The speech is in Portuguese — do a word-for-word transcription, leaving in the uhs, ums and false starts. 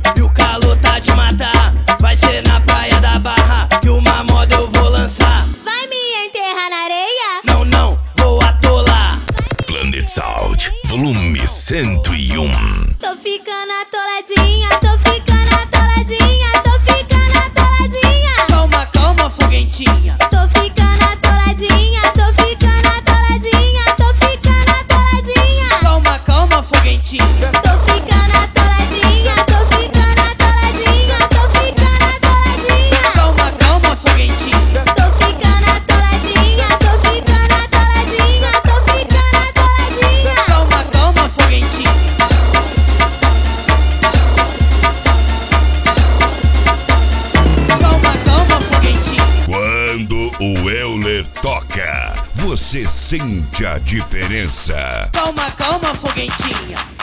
E o calor tá de matar. Vai ser na praia da Barra que uma moda eu vou lançar. Vai me enterrar na areia? Não, não, vou atolar. Planet Sound, volume cento e um. Tô ficando atoladinha, tô ficando atoladinha, tô ficando atoladinha. Calma, calma, foguentinha. Tô ficando atoladinha, tô ficando atoladinha, tô ficando atoladinha. Calma, calma, foguentinha. Tô ficando atoladinha, tô ficando atoladinha, tô ficando atoladinha. Calma, calma, foguentinha. Tô ficando atoladinha, tô ficando atoladinha, tô ficando atoladinha. Calma, calma, foguentinha. Calma, calma, foguentinha. Quando o Euler toca, você sente a diferença. Calma, calma, foguentinha.